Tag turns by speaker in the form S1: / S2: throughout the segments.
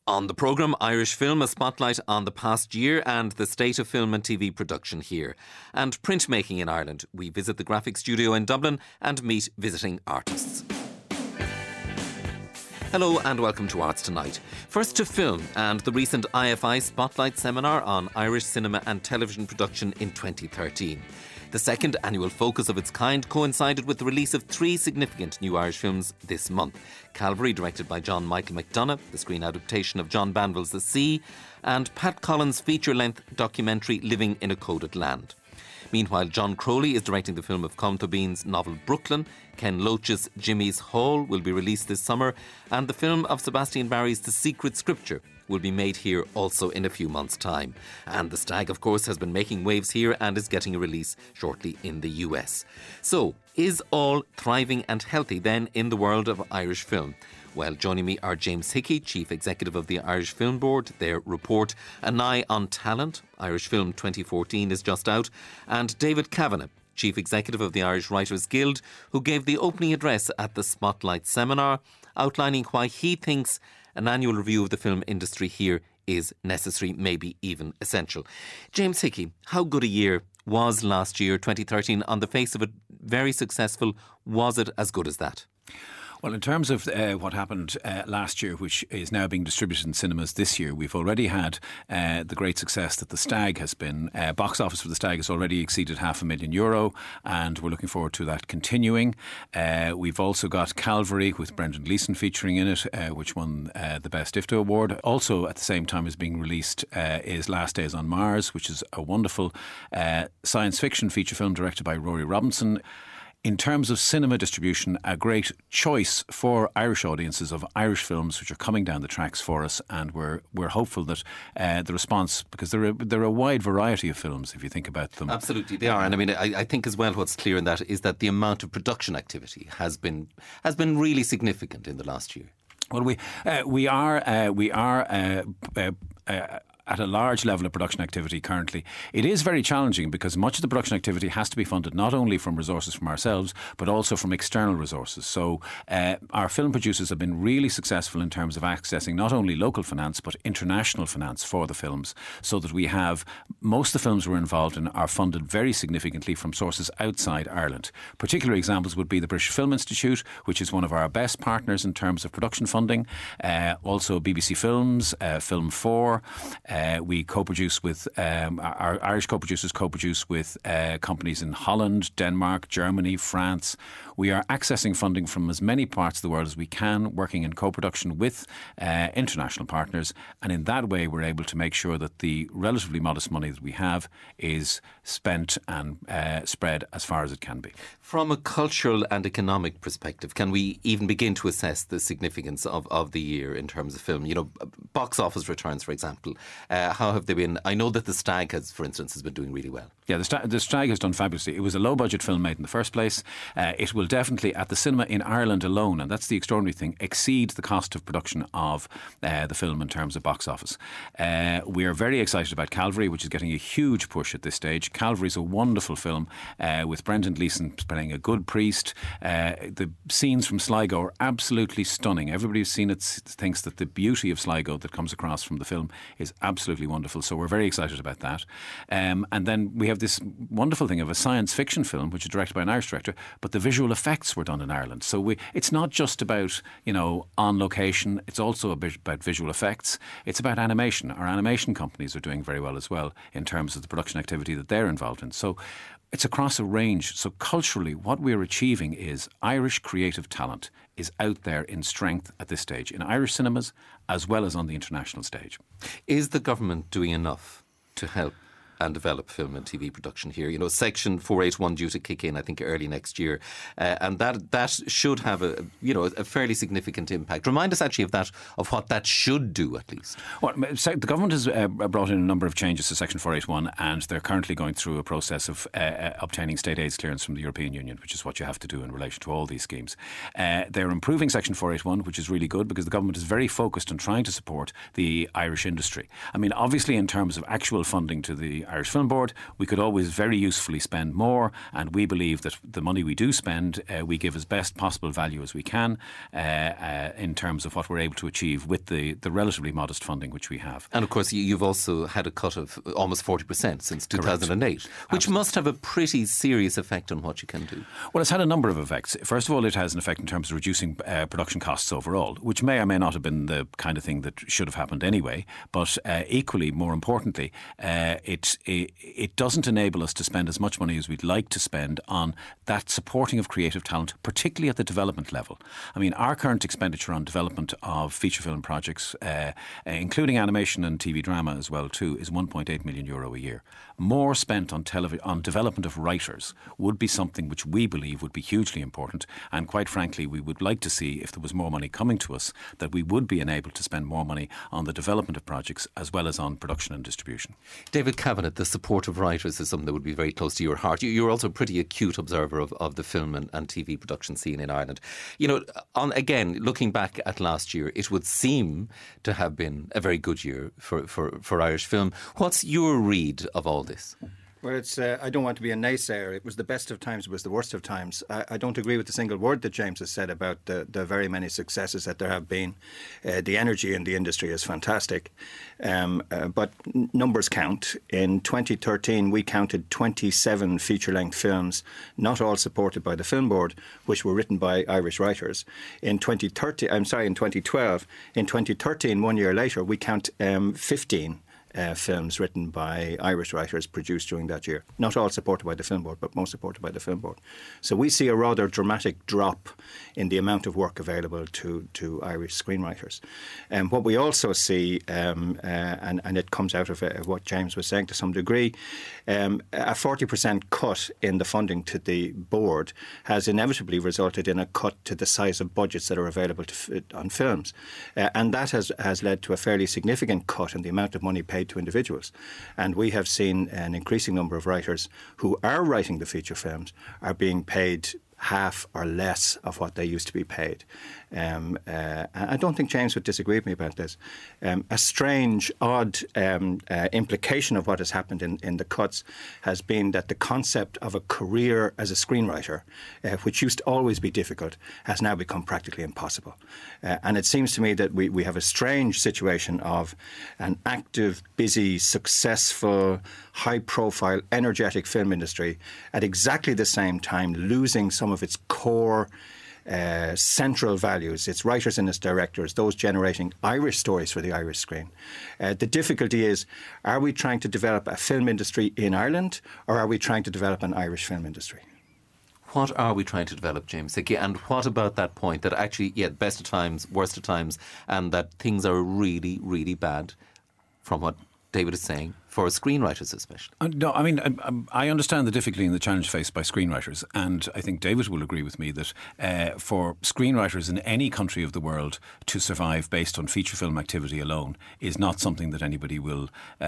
S1: On the programme, Irish Film, a spotlight on the past year and the state of film and TV production here. And printmaking in Ireland. We visit the graphic studio in Dublin and meet visiting artists. Hello and welcome to Arts Tonight. First to film and the recent IFI Spotlight Seminar on Irish cinema and television production in 2013. The second annual focus of its kind coincided with the release of three significant new Irish films this month. Calvary, directed by John Michael McDonagh, the screen adaptation of John Banville's The Sea, and Pat Collins' feature-length documentary Living in a Coded Land. Meanwhile, John Crowley is directing the film of Colm Tóibín's novel Brooklyn. Ken Loach's Jimmy's Hall will be released this summer, and the film of Sebastian Barry's The Secret Scripture will be made here also in a few months' time. And The Stag, of course, has been making waves here and is getting a release shortly in the US. So, is all thriving and healthy then in the world of Irish film? Well, joining me are James Hickey, Chief Executive of the Irish Film Board. Their report, An Eye on Talent, Irish Film 2014, is just out. And David Kavanagh, Chief Executive of the Irish Writers Guild, who gave the opening address at the Spotlight Seminar, outlining why he thinks an annual review of the film industry here is necessary, maybe even essential. James Hickey, how good a year was last year, 2013, on the face of it? Very successful. Was it as good as that?
S2: Well, in terms of what happened last year, which is now being distributed in cinemas this year, we've already had the great success that The Stag has been. Box office for The Stag has already exceeded €500,000, and we're looking forward to that continuing. We've also got Calvary with Brendan Gleeson featuring in it, which won the Best IFTA Award. Also, at the same time as being released is Last Days on Mars, which is a wonderful science fiction feature film directed by Rory Robinson. In terms of cinema distribution, a great choice for Irish audiences of Irish films which are coming down the tracks for us, and we're hopeful that the response, because there are a wide variety of films if you think about them.
S1: Absolutely, they are, and I mean I think as well what's clear in that is that the amount of production activity has been really significant in the last year.
S2: Well, we are at a large level of production activity currently. It is very challenging because much of the production activity has to be funded not only from resources from ourselves but also from external resources. So our film producers have been really successful in terms of accessing not only local finance but international finance for the films, so that we have most of the films we're involved in are funded very significantly from sources outside Ireland. Particular examples would be the British Film Institute, which is one of our best partners in terms of production funding. Also BBC Films, Film 4. We co-produce with, our Irish co-producers co-produce with companies in Holland, Denmark, Germany, France. We are accessing funding from as many parts of the world as we can, working in co-production with international partners. And in that way, we're able to make sure that the relatively modest money that we have is spent and spread as far as it can be.
S1: From a cultural and economic perspective, can we even begin to assess the significance of the year in terms of film? You know, box office returns, for example. How have they been? I know that The Stag, for instance, has been doing really well.
S2: Yeah, The Stag has done fabulously. It was a low-budget film made in the first place. It will definitely, at the cinema in Ireland alone, and that's the extraordinary thing, exceed the cost of production of the film in terms of box office. We are very excited about Calvary, which is getting a huge push at this stage. Calvary is a wonderful film with Brendan Gleeson playing a good priest. The scenes from Sligo are absolutely stunning. Everybody who's seen it thinks that the beauty of Sligo that comes across from the film is absolutely wonderful. So we're very excited about that. And then we have this wonderful thing of a science fiction film, which is directed by an Irish director, but the visual effects were done in Ireland. So it's not just about, on location. It's also a bit about visual effects. It's about animation. Our animation companies are doing very well as well in terms of the production activity that they're involved in. So it's across a range. So culturally, what we're achieving is Irish creative talent is out there in strength at this stage, in Irish cinemas as well as on the international stage.
S1: Is the government doing enough to help and develop film and TV production here? You know, Section 481 due to kick in, I think, early next year, and that should have a fairly significant impact. Remind us actually of what that should do, at least. Well,
S2: the government has brought in a number of changes to Section 481, and they're currently going through a process of obtaining state aids clearance from the European Union, which is what you have to do in relation to all these schemes. They're improving Section 481, which is really good because the government is very focused on trying to support the Irish industry. I mean, obviously, in terms of actual funding to the Irish Film Board, we could always very usefully spend more, and we believe that the money we do spend, we give as best possible value as we can in terms of what we're able to achieve with the relatively modest funding which we have.
S1: And of course, you've also had a cut of almost 40% since 2008, which must have a pretty serious effect on what you can do.
S2: Well, it's had a number of effects. First of all, it has an effect in terms of reducing production costs overall, which may or may not have been the kind of thing that should have happened anyway. But equally, more importantly, it doesn't enable us to spend as much money as we'd like to spend on that supporting of creative talent, particularly at the development level. I mean, our current expenditure on development of feature film projects, including animation and TV drama as well too, is €1.8 million a year. More spent on development of writers would be something which we believe would be hugely important, and quite frankly we would like to see, if there was more money coming to us, that we would be enabled to spend more money on the development of projects as well as on production and distribution.
S1: David Kavanagh, the support of writers is something that would be very close to your heart. You're also a pretty acute observer of the film and TV production scene in Ireland. You know, again, looking back at last year, it would seem to have been a very good year for Irish film. What's your read of all this?
S3: Well, I don't want to be a naysayer. It was the best of times, it was the worst of times. I don't agree with a single word that James has said about the very many successes that there have been. The energy in the industry is fantastic. But numbers count. In 2013, we counted 27 feature-length films, not all supported by the Film Board, which were written by Irish writers. In 2012, in 2013, 1 year later, we count 15 films written by Irish writers produced during that year. Not all supported by the Film Board, but most supported by the Film Board. So we see a rather dramatic drop in the amount of work available to Irish screenwriters. And what we also see, and it comes out of what James was saying to some degree, a 40% cut in the funding to the board has inevitably resulted in a cut to the size of budgets that are available on films. And that has led to a fairly significant cut in the amount of money paid to individuals. And we have seen an increasing number of writers who are writing the feature films are being paid half or less of what they used to be paid. I don't think James would disagree with me about this. A strange, odd implication of what has happened in the cuts has been that the concept of a career as a screenwriter, which used to always be difficult, has now become practically impossible. And it seems to me that we have a strange situation of an active, busy, successful, high-profile, energetic film industry at exactly the same time losing some of its core central values, its writers and its directors, those generating Irish stories for the Irish screen. The difficulty is, are we trying to develop a film industry in Ireland, or are we trying to develop an Irish film industry?
S1: What are we trying to develop, James Hickey? And what about that point that actually, yeah, best of times, worst of times, and that things are really, really bad, from what David is saying, for screenwriters especially?
S2: No, I mean, I understand the difficulty and the challenge faced by screenwriters, and I think David will agree with me that for screenwriters in any country of the world to survive based on feature film activity alone is not something that anybody will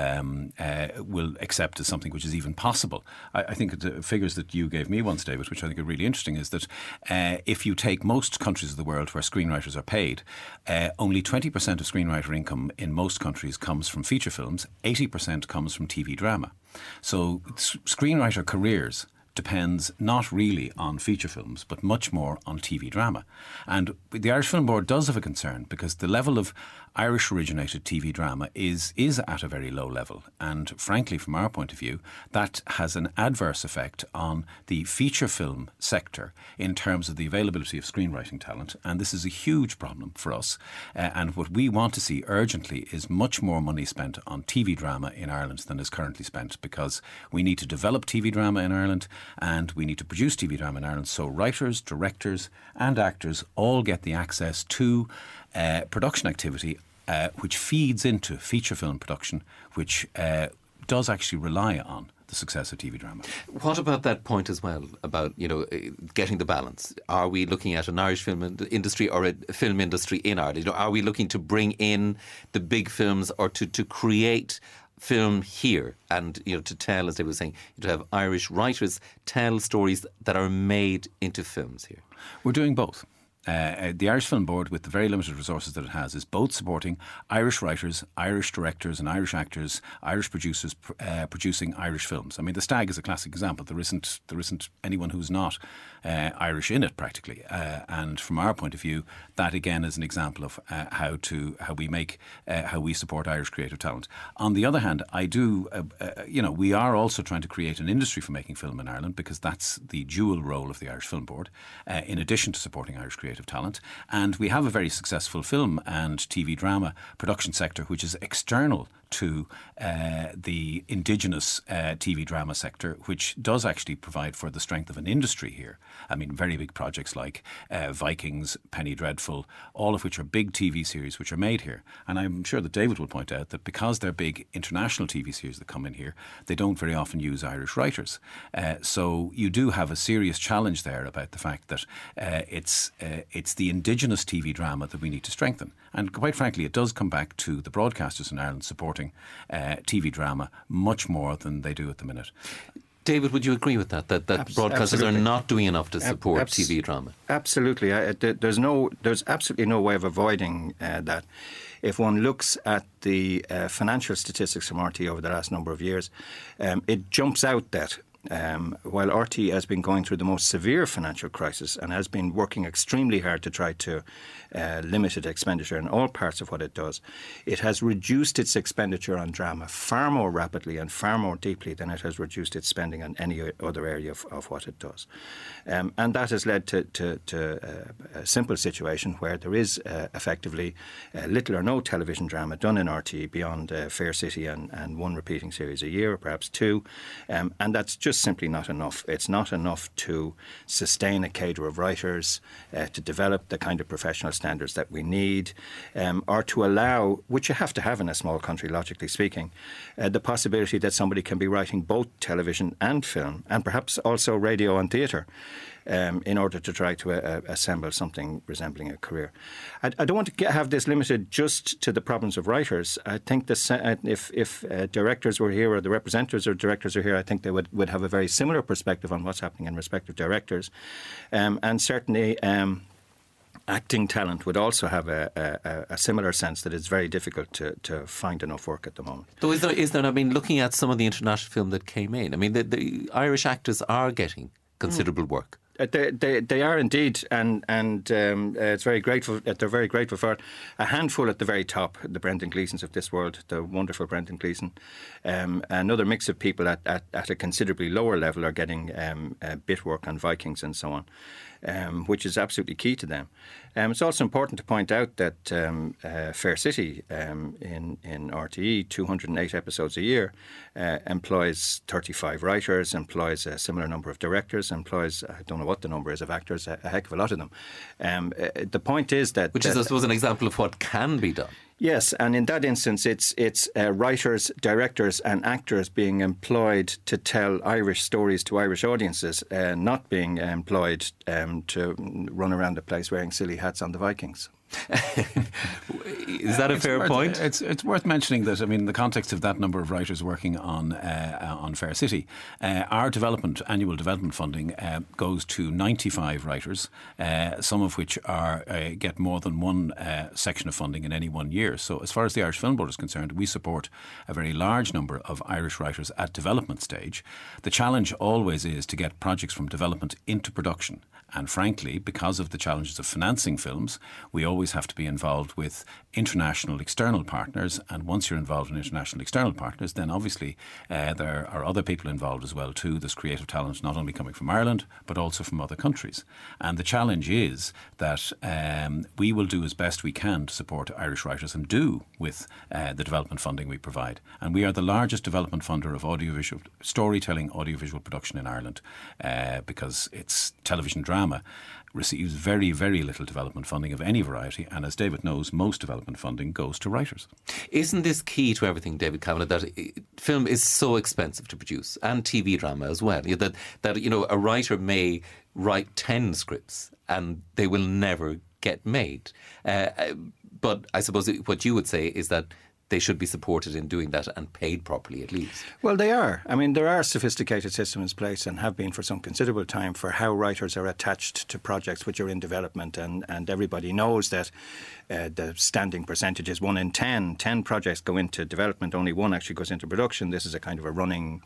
S2: accept as something which is even possible. I think the figures that you gave me once, David, which I think are really interesting, is that if you take most countries of the world where screenwriters are paid, only 20% of screenwriter income in most countries comes from feature films, 80% comes from TV drama. So screenwriter careers depends not really on feature films, but much more on TV drama. And the Irish Film Board does have a concern because the level of Irish-originated TV drama is at a very low level. And frankly, from our point of view, that has an adverse effect on the feature film sector in terms of the availability of screenwriting talent. And this is a huge problem for us. And what we want to see urgently is much more money spent on TV drama in Ireland than is currently spent, because we need to develop TV drama in Ireland and we need to produce TV drama in Ireland so writers, directors and actors all get the access to production activity which feeds into feature film production, which does actually rely on the success of TV drama.
S1: What about that point as well, about, you know, getting the balance? Are we looking at an Irish film industry or a film industry in Ireland? You know, are we looking to bring in the big films or to create film here and, you know, to tell, as they were saying, to have Irish writers tell stories that are made into films here?
S2: We're doing both. The Irish Film Board, with the very limited resources that it has, is both supporting Irish writers, Irish directors and Irish actors, Irish producers producing Irish films. I mean, The Stag is a classic example. There isn't anyone who's not Irish in it, practically. And from our point of view, that again is an example of how we support Irish creative talent. On the other hand, we are also trying to create an industry for making film in Ireland, because that's the dual role of the Irish Film Board, in addition to supporting Irish creative talent. And we have a very successful film and TV drama production sector, which is external to the indigenous TV drama sector, which does actually provide for the strength of an industry here. I mean, very big projects like Vikings, Penny Dreadful, all of which are big TV series which are made here. And I'm sure that David will point out that because they're big international TV series that come in here, they don't very often use Irish writers. So you do have a serious challenge there about the fact that it's the indigenous TV drama that we need to strengthen. And quite frankly, it does come back to the broadcasters in Ireland supporting TV drama much more than they do at the minute.
S1: David, would you agree with that broadcasters
S3: absolutely.
S1: are not doing enough to support TV drama?
S3: Absolutely. There's absolutely no way of avoiding that. If one looks at the financial statistics from RT over the last number of years, it jumps out that while RT has been going through the most severe financial crisis and has been working extremely hard to try to limit its expenditure in all parts of what it does, it has reduced its expenditure on drama far more rapidly and far more deeply than it has reduced its spending on any other area of what it does. And that has led to a simple situation where there is effectively little or no television drama done in RT beyond Fair City and one repeating series a year, or perhaps two. And that's just simply not enough. It's not enough to sustain a cadre of writers, to develop the kind of professional standards that we need, or to allow, which you have to have in a small country, logically speaking, the possibility that somebody can be writing both television and film, and perhaps also radio and theatre, in order to try to assemble something resembling a career. I don't want to have this limited just to the problems of writers. I think if directors were here, or the representatives of directors are here, I think they would have a very similar perspective on what's happening in respect of directors. And certainly acting talent would also have a similar sense that it's very difficult to find enough work at the moment.
S1: Though is there, I mean, looking at some of the international film that came in, I mean, the Irish actors are getting considerable work.
S3: They are indeed, and it's very grateful. They're very grateful for it. A handful at the very top, the Brendan Gleesons of this world, the wonderful Brendan Gleeson. Another mix of people at a considerably lower level are getting bit work on Vikings and so on, which is absolutely key to them. It's also important to point out that Fair City in RTE, 208 episodes a year, employs 35 writers, employs a similar number of directors, employs, I don't know what the number is of actors, a heck of a lot of them. The point is that...
S1: Which is, I suppose, an example of what can be done.
S3: Yes, and in that instance, it's writers, directors and actors being employed to tell Irish stories to Irish audiences, not being employed to run around the place wearing silly hats on the Vikings.
S1: Is that a fair point?
S2: It's worth mentioning that, I mean, in the context of that number of writers working on Fair City, our annual development funding goes to 95 writers, some of which get more than one section of funding in any 1 year. So as far as the Irish Film Board is concerned, we support a very large number of Irish writers at development stage. The challenge always is to get projects from development into production. And frankly, because of the challenges of financing films, we always have to be involved with international external partners. And once you're involved in international external partners, then obviously there are other people involved as well too. There's creative talent not only coming from Ireland, but also from other countries. And the challenge is that we will do as best we can to support Irish writers, and do with the development funding we provide. And we are the largest development funder of audiovisual storytelling, audiovisual production in Ireland, because it's television drama receives very, very little development funding of any variety, and as David knows, most development funding goes to writers.
S1: Isn't this key to everything, David Kavanagh, that film is so expensive to produce, and TV drama as well, that you know, a writer may write 10 scripts and they will never get made. But I suppose what you would say is that they should be supported in doing that and paid properly at least.
S3: Well, they are. I mean, there are sophisticated systems in place and have been for some considerable time for how writers are attached to projects which are in development, and everybody knows that the standing percentage is 1 in 10. 10 projects go into development, only 1 actually goes into production. This is a kind of a running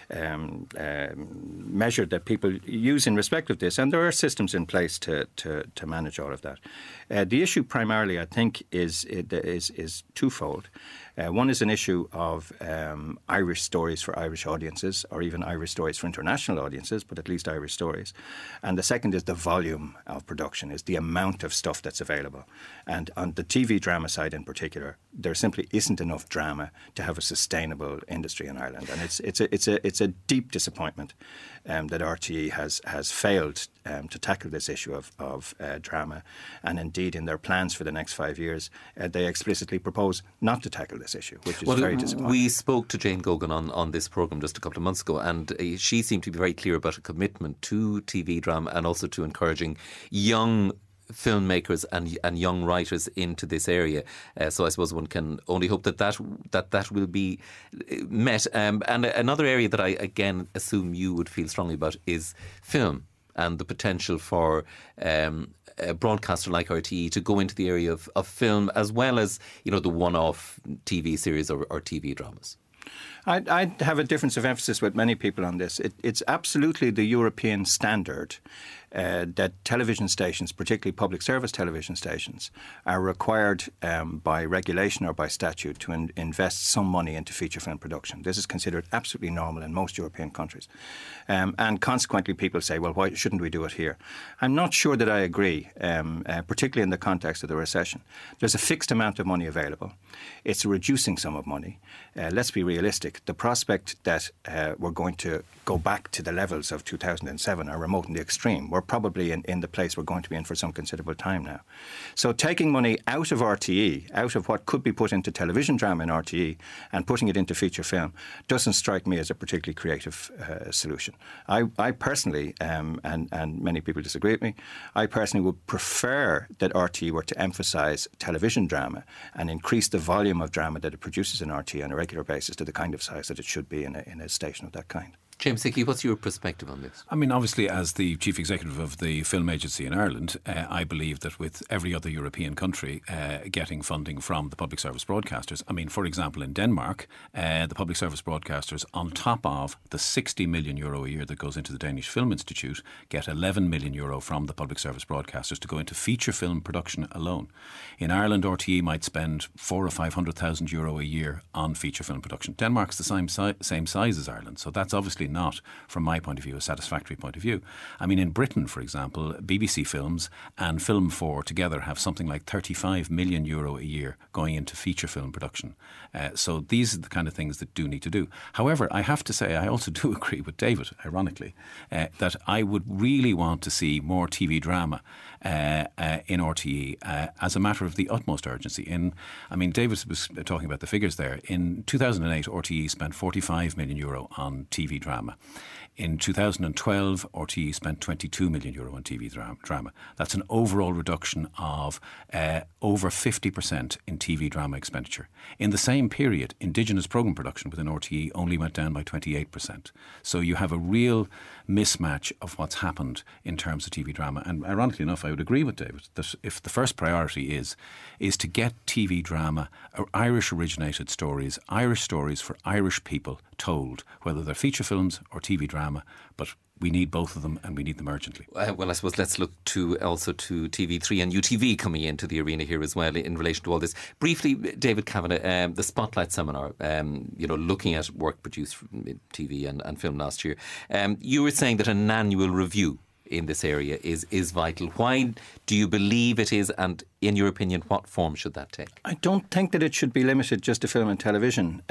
S3: measure that people use in respect of this, and there are systems in place to manage all of that. The issue primarily, I think, is twofold. One is an issue of Irish stories for Irish audiences, or even Irish stories for international audiences, but at least Irish stories. And the second is the volume of production, is the amount of stuff that's available. And on the TV drama side in particular, there simply isn't enough drama to have a sustainable industry in Ireland. And it's a deep disappointment that RTE has failed to tackle this issue of drama. And indeed, in their plans for the next 5 years, they explicitly propose not to tackle this issue, which is very disappointing.
S1: We spoke to Jane Gogan on this programme just a couple of months ago, and she seemed to be very clear about a commitment to TV drama and also to encouraging young filmmakers and young writers into this area. So I suppose one can only hope that will be met. And another area that I again assume you would feel strongly about is film and the potential for a broadcaster like RTE to go into the area of film as well as, the one-off TV series or TV dramas.
S3: I have a difference of emphasis with many people on this. It's absolutely the European standard that television stations, particularly public service television stations, are required by regulation or by statute to invest some money into feature film production. This is considered absolutely normal in most European countries. And consequently, people say, well, why shouldn't we do it here? I'm not sure that I agree, particularly in the context of the recession. There's a fixed amount of money available. It's a reducing sum of money. Let's be realistic. The prospect that we're going to go back to the levels of 2007 are remote in the extreme. We're probably in the place we're going to be in for some considerable time now. So taking money out of RTE, out of what could be put into television drama in RTE and putting it into feature film doesn't strike me as a particularly creative solution. I personally, and many people disagree with me, I personally would prefer that RTE were to emphasise television drama and increase the volume of drama that it produces in RTE on a regular basis to the kind of size that it should be in a station of that kind.
S1: James Hickey, what's your perspective on this?
S2: I mean, obviously, as the chief executive of the film agency in Ireland, I believe that with every other European country getting funding from the public service broadcasters, I mean, for example, in Denmark, the public service broadcasters, on top of the €60 million a year that goes into the Danish Film Institute, get €11 million from the public service broadcasters to go into feature film production alone. In Ireland, RTE might spend €400,000 or €500,000 a year on feature film production. Denmark's the same size as Ireland, so that's obviously not, from my point of view, a satisfactory point of view. I mean, in Britain, for example, BBC Films and Film 4 together have something like €35 million a year going into feature film production. So these are the kind of things that do need to do. However, I have to say I also do agree with David, ironically, that I would really want to see more TV drama in RTE as a matter of the utmost urgency. David was talking about the figures there. In 2008, RTE spent €45 million on TV drama. In 2012, RTE spent €22 million on TV drama. That's an overall reduction of over 50% in TV drama expenditure. In the same period, indigenous programme production within RTE only went down by 28%. So you have a real mismatch of what's happened in terms of TV drama. And ironically enough, I would agree with David that if the first priority is to get TV drama, or Irish-originated stories for Irish people told, whether they're feature films or TV drama, but we need both of them and we need them urgently.
S1: Well, I suppose let's look also to TV3 and UTV coming into the arena here as well in relation to all this. Briefly, David Kavanagh, the Spotlight Seminar, looking at work produced from TV and film last year. You were saying that an annual review in this area is vital. Why do you believe it is, and in your opinion, what form should that take?
S3: I don't think that it should be limited just to film and television.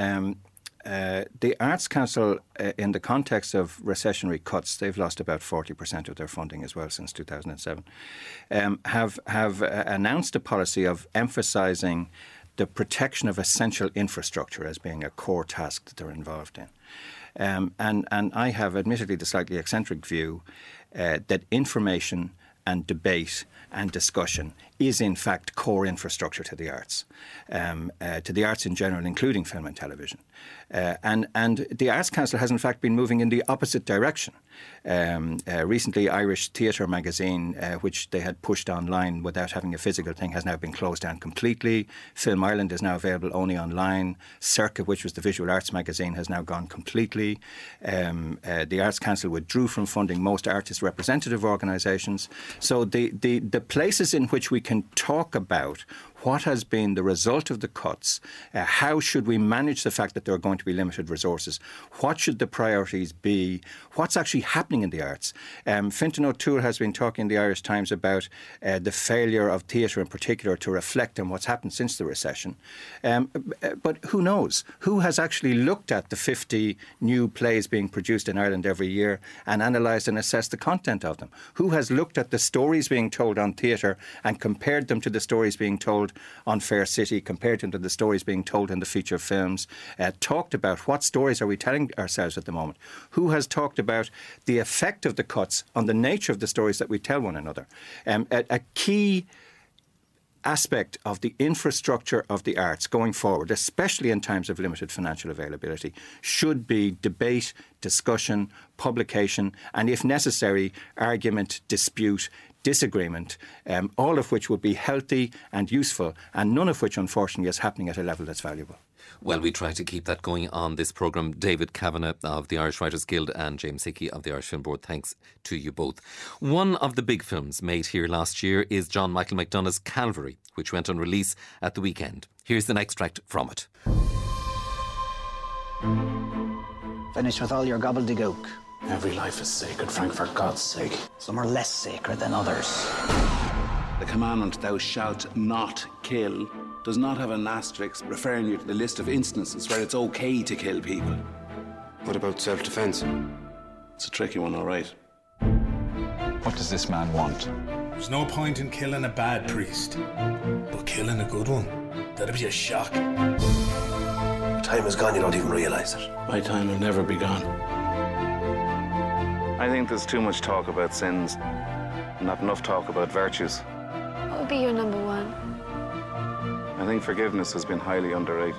S3: The Arts Council, in the context of recessionary cuts, they've lost about 40% of their funding as well since 2007, have announced a policy of emphasising the protection of essential infrastructure as being a core task that they're involved in. And I have admittedly the slightly eccentric view that information and debate and discussion is in fact core infrastructure to the arts in general, including film and television. And the Arts Council has in fact been moving in the opposite direction. Recently, Irish Theatre magazine, which they had pushed online without having a physical thing, has now been closed down completely. Film Ireland is now available only online. Circa, which was the visual arts magazine, has now gone completely. The Arts Council withdrew from funding most artist representative organisations. So the places in which we can talk about what has been the result of the cuts, how should we manage the fact that there are going to be limited resources, what should the priorities be, what's actually happening in the arts. Fintan O'Toole has been talking in the Irish Times about the failure of theatre in particular to reflect on what's happened since the recession. But who knows? Who has actually looked at the 50 new plays being produced in Ireland every year and analysed and assessed the content of them? Who has looked at the stories being told on theatre and compared them to the stories being told on Fair City, compared them to the stories being told in the feature films, talked about what stories are we telling ourselves at the moment? Who has talked about the effect of the cuts on the nature of the stories that we tell one another? A key aspect of the infrastructure of the arts going forward, especially in times of limited financial availability, should be debate, discussion, publication, and if necessary, argument, dispute, disagreement, all of which would be healthy and useful, and none of which, unfortunately, is happening at a level that's valuable.
S1: Well, we try to keep that going on this programme. David Kavanagh of the Irish Writers Guild and James Hickey of the Irish Film Board, thanks to you both. One of the big films made here last year is John Michael McDonagh's Calvary, which went on release at the weekend. Here's an extract from it.
S4: Finish with all your gobbledygook.
S5: Every life is sacred, Frank, for God's sake.
S4: Some are less sacred than others.
S5: The commandment, thou shalt not kill, does not have an asterisk referring you to the list of instances where it's okay to kill people.
S6: What about self-defence?
S5: It's a tricky one, all right.
S7: What does this man want?
S8: There's no point in killing a bad priest, but killing a good one, that'd be a shock.
S6: The time is gone, you don't even realise it.
S5: My time will never be gone.
S9: I think there's too much talk about sins, not enough talk about virtues.
S10: What would be your number one?
S9: I think forgiveness has been highly underrated.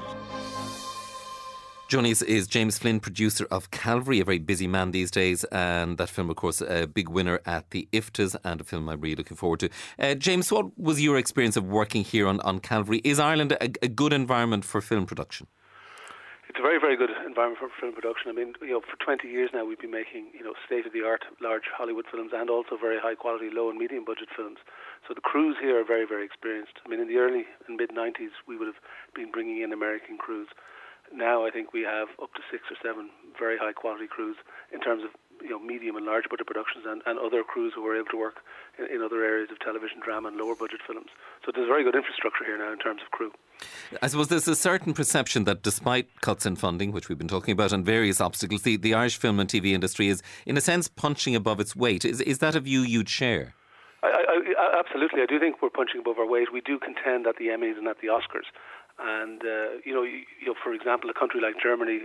S1: Joining us is James Flynn, producer of Calvary, a very busy man these days, and that film, of course, a big winner at the IFTAs and a film I'm really looking forward to. James, what was your experience of working here on Calvary? Is Ireland a good environment for film production?
S11: It's a very, very good environment for film production. I mean, for 20 years now we've been making, state-of-the-art, large Hollywood films and also very high-quality, low and medium-budget films. So the crews here are very, very experienced. I mean, in the early and mid-90s we would have been bringing in American crews. Now I think we have up to 6 or 7 very high-quality crews in terms of medium and large budget productions and other crews who are able to work in other areas of television, drama and lower budget films. So there's a very good infrastructure here now in terms of crew.
S1: I suppose there's a certain perception that despite cuts in funding, which we've been talking about, and various obstacles, the Irish film and TV industry is, in a sense, punching above its weight. Is that a view you'd share?
S11: Absolutely. I do think we're punching above our weight. We do contend at the Emmys and at the Oscars. And, for example, a country like Germany,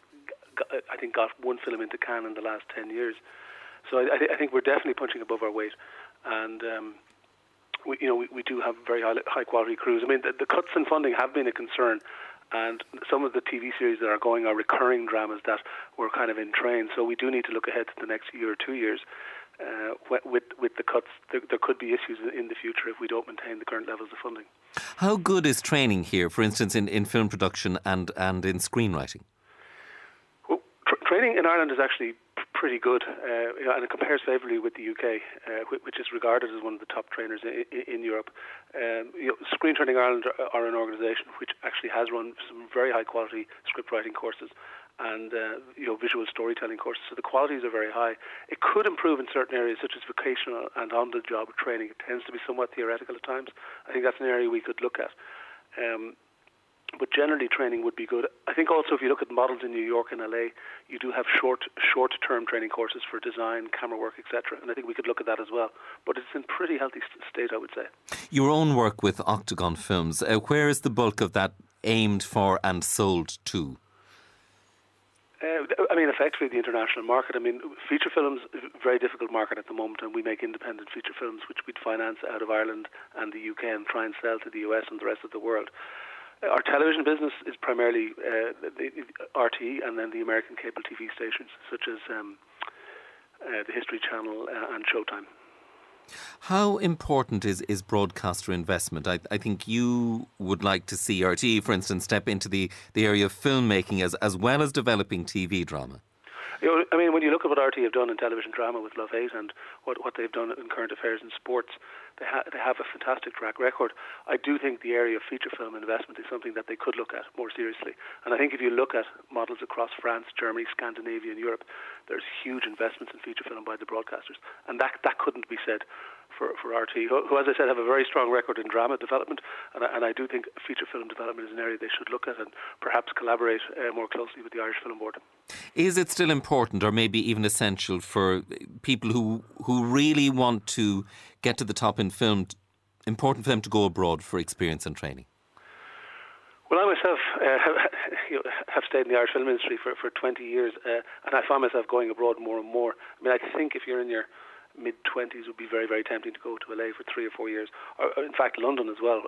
S11: I think, got one film into Cannes in the last 10 years. So I think we're definitely punching above our weight. And we do have very high quality crews. I mean, the cuts in funding have been a concern, and some of the TV series that are going are recurring dramas that were kind of in train. So we do need to look ahead to the next year or 2 years. With the cuts, there could be issues in the future if we don't maintain the current levels of funding. How
S1: good is training here, for instance, in film production and in screenwriting?
S11: Well, training in Ireland is actually pretty good, and it compares favourably with the UK, which is regarded as one of the top trainers in Europe. Screen Training Ireland are an organisation which actually has run some very high quality script writing courses and visual storytelling courses. So the qualities are very high. It could improve in certain areas such as vocational and on-the-job training. It tends to be somewhat theoretical at times. I think that's an area we could look at. But generally training would be good. I think also if you look at models in New York and LA, you do have short-term training courses for design, camera work, etc. And I think we could look at that as well. But it's in pretty healthy state, I would say.
S1: Your own work with Octagon Films, where is the bulk of that aimed for and sold to?
S11: Effectively the international market. Feature films is a very difficult market at the moment, and we make independent feature films which we'd finance out of Ireland and the UK and try and sell to the US and the rest of the world. Our television business is primarily the RTE and then the American cable TV stations such as the History Channel and Showtime.
S1: How important is broadcaster investment? I think you would like to see RTE, for instance, step into the area of filmmaking as well as developing TV drama.
S11: When you look at what RTE have done in television drama with Love 8 and what they've done in current affairs and sports, they have a fantastic track record. I do think the area of feature film investment is something that they could look at more seriously. And I think if you look at models across France, Germany, Scandinavia and Europe, there's huge investments in feature film by the broadcasters. And that couldn't be said for RTE, who, as I said, have a very strong record in drama development. And I do think feature film development is an area they should look at and perhaps collaborate more closely with the Irish Film Board.
S1: Is it still important or maybe even essential for people who really want to get to the top in film, important for them to go abroad for experience and training?
S11: Well, I myself have stayed in the Irish film industry for 20 years and I find myself going abroad more and more. I think if you're in your mid-20s, it would be very, very tempting to go to LA for 3 or 4 years. Or, in fact, London as well,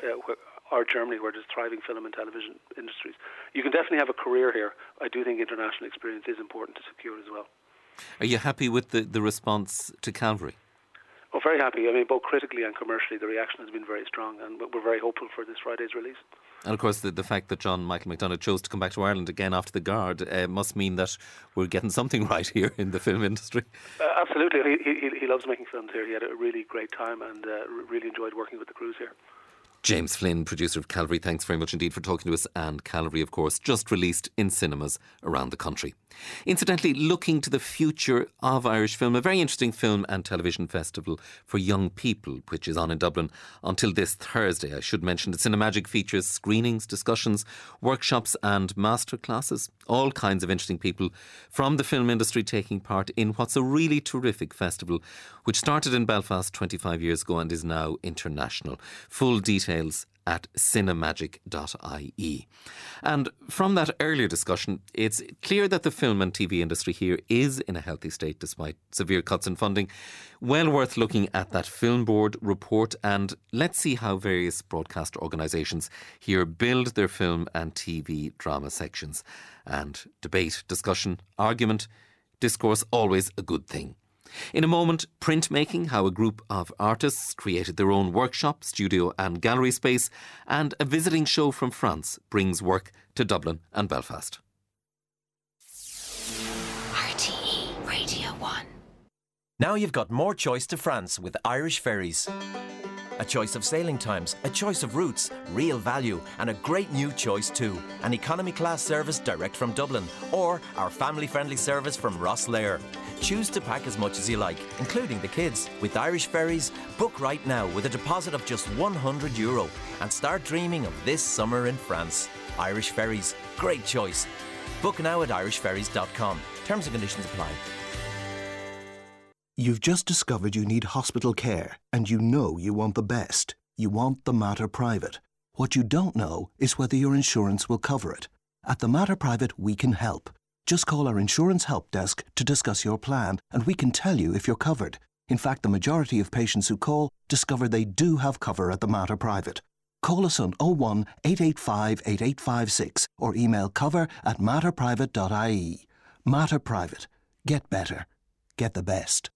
S11: or Germany, where there's thriving film and television industries. You can definitely have a career here. I do think international experience is important to secure as well.
S1: Are you happy with the response to Calvary?
S11: Oh, very happy. Both critically and commercially, the reaction has been very strong, and we're very hopeful for this Friday's release.
S1: And of course, the fact that John Michael McDonagh chose to come back to Ireland again after the Guard must mean that we're getting something right here in the film industry.
S11: Absolutely. He loves making films here. He had a really great time and really enjoyed working with the crews here.
S1: James Flynn, producer of Calvary, thanks very much indeed for talking to us. And Calvary, of course, just released in cinemas around the country. Incidentally, looking to the future of Irish film, a very interesting film and television festival for young people, which is on in Dublin until this Thursday. I should mention that Cinemagic features screenings, discussions, workshops and masterclasses. All kinds of interesting people from the film industry taking part in what's a really terrific festival, which started in Belfast 25 years ago and is now international. Full details at cinemagic.ie. And from that earlier discussion, it's clear that the film and TV industry here is in a healthy state despite severe cuts in funding. Well worth looking at that Film Board report, and let's see how various broadcast organisations here build their film and TV drama sections. And debate, discussion, argument, discourse, always a good thing. In a moment, printmaking, how a group of artists created their own workshop, studio and gallery space, and a visiting show from France brings work to Dublin and Belfast.
S12: RTE Radio 1. Now you've got more choice to France with Irish Ferries. A choice of sailing times, a choice of routes, real value, and a great new choice too. An economy class service direct from Dublin, or our family-friendly service from Rosslare. Choose to pack as much as you like, including the kids. With Irish Ferries, book right now with a deposit of just €100 and start dreaming of this summer in France. Irish Ferries, great choice. Book now at irishferries.com. Terms and conditions apply.
S13: You've just discovered you need hospital care and you know you want the best. You want the Mater Private. What you don't know is whether your insurance will cover it. At the Mater Private, we can help. Just call our insurance help desk to discuss your plan and we can tell you if you're covered. In fact, the majority of patients who call discover they do have cover at the Mater Private. Call us on 01 885 8856 or email cover@materprivate.ie. Mater Private. Get better. Get the best.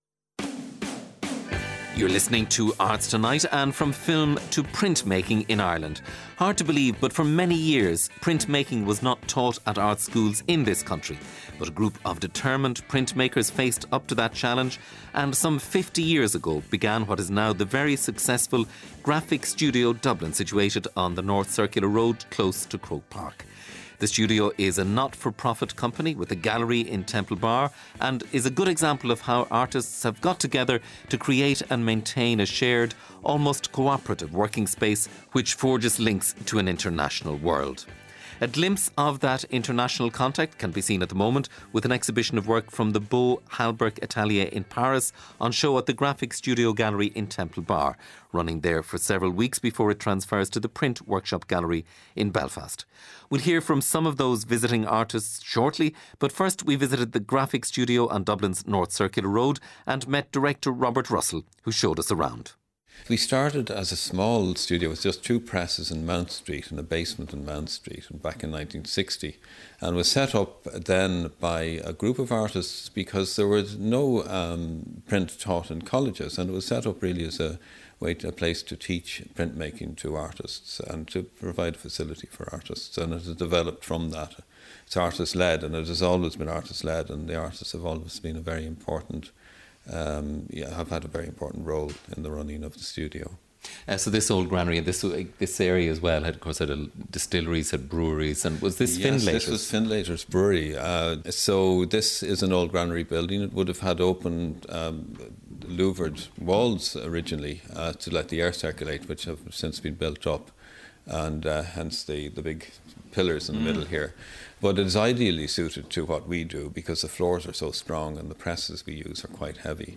S1: You're listening to Arts Tonight, and from film to printmaking in Ireland. Hard to believe, but for many years, printmaking was not taught at art schools in this country. But a group of determined printmakers faced up to that challenge, and some 50 years ago began what is now the very successful Graphic Studio Dublin, situated on the North Circular Road close to Croke Park. The studio is a not-for-profit company with a gallery in Temple Bar and is a good example of how artists have got together to create and maintain a shared, almost cooperative working space which forges links to an international world. A glimpse of that international contact can be seen at the moment with an exhibition of work from the Beau Halberg Atelier in Paris on show at the Graphic Studio Gallery in Temple Bar, running there for several weeks before it transfers to the Print Workshop Gallery in Belfast. We'll hear from some of those visiting artists shortly, but first we visited the Graphic Studio on Dublin's North Circular Road and met director Robert Russell, who showed us around.
S14: We started as a small studio with just 2 presses in Mount Street and a basement in Mount Street back in 1960, and was set up then by a group of artists because there was no print taught in colleges, and it was set up really as a place to teach printmaking to artists and to provide a facility for artists, and it has developed from that. It's artist-led, and it has always been artist-led, and the artists have always been a very important have had a very important role in the running of the studio.
S1: So this old granary and this area as well had, of course, had distilleries, had breweries, and was this Findlater's?
S14: Yes, this was Findlater's brewery. So this is an old granary building. It would have had open louvered walls originally to let the air circulate, which have since been built up, and hence the big pillars in the middle here. But it is ideally suited to what we do because the floors are so strong and the presses we use are quite heavy.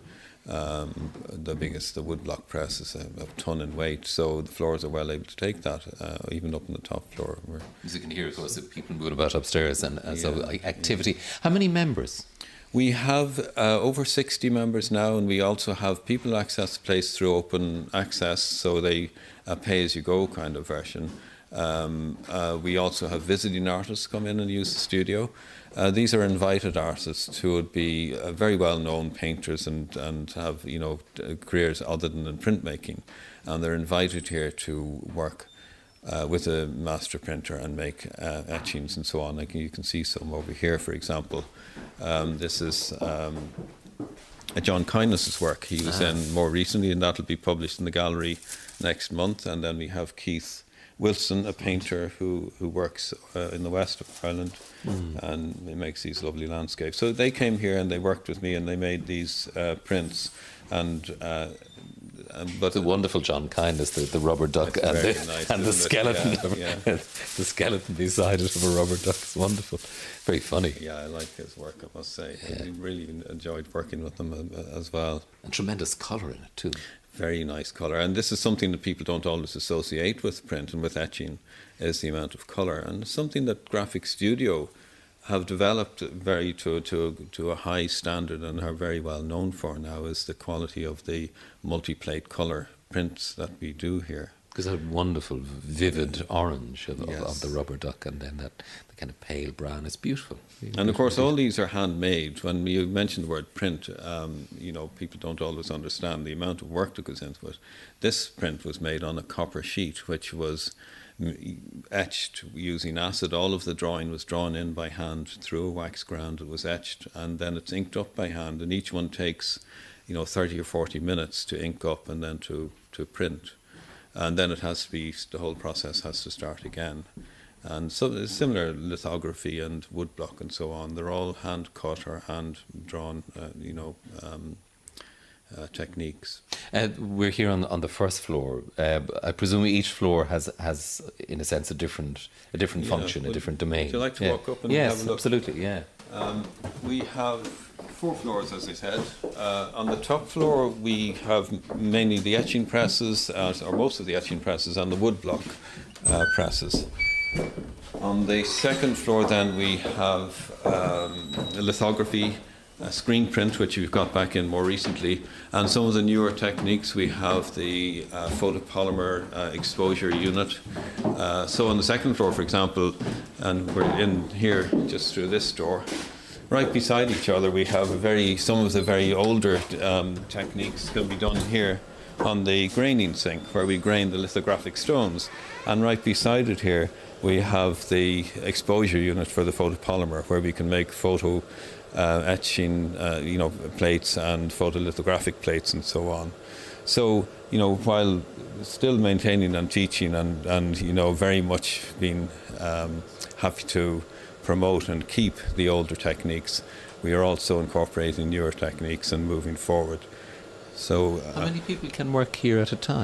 S14: The biggest, the woodblock press, is a ton in weight, so the floors are well able to take that, even up on the top floor.
S1: As you can hear, of course, the people moving about upstairs, and so activity. How many members?
S14: We have over 60 members now, and we also have people access the place through open access, so they pay-as-you-go kind of version. We also have visiting artists come in and use the studio. These are invited artists who would be very well-known painters and have careers other than in printmaking, and they're invited here to work with a master printer and make etchings and so on. Like you can see some over here, for example. This is John Kindness's work. He was in more recently, and that'll be published in the gallery next month. And then we have Keith Wilson, a painter who works in the west of Ireland, and he makes these lovely landscapes. So they came here and they worked with me and they made these prints. But
S1: the wonderful John Kindness, the rubber duck and the skeleton, the skeleton beside it of a rubber duck is wonderful. Very funny.
S14: Yeah, I like his work, I must say. I really enjoyed working with him as well.
S1: And tremendous colour in it too.
S14: Very nice colour, and this is something that people don't always associate with print and with etching, is the amount of colour, and something that Graphic Studio have developed to a high standard and are very well known for now is the quality of the multi-plate colour prints that we do here.
S1: Because that wonderful vivid orange of the rubber duck, and then the kind of pale brown. It's beautiful.
S14: And of course, all these are handmade. When you mention the word print, people don't always understand the amount of work that goes into it. This print was made on a copper sheet, which was etched using acid. All of the drawing was drawn in by hand through a wax ground. It was etched, and then it's inked up by hand. And each one takes, 30 or 40 minutes to ink up and then to print. And then the whole process has to start again. And so similar lithography and woodblock and so on, they're all hand cut or hand drawn, techniques.
S1: We're here on the first floor. I presume each floor has in a sense a different function, a different domain.
S14: Would you like to walk up and have a look?
S1: Yes, absolutely, yeah.
S14: We have 4 floors, as I said. On the top floor, we have mainly the etching presses, or most of the etching presses, and the woodblock presses. On the second floor, then, we have lithography, screen print, which we've got back in more recently, and some of the newer techniques. We have the photopolymer exposure unit. So on the second floor, for example, and we're in here just through this door, right beside each other, we have some of the very older techniques can be done here on the graining sink, where we grain the lithographic stones. And right beside it here, we have the exposure unit for the photopolymer, where we can make photo etching, plates and photolithographic plates and so on. So, while still maintaining and teaching and very much being happy to promote and keep the older techniques, we are also incorporating newer techniques and moving forward. So,
S1: how many people can work here at a time?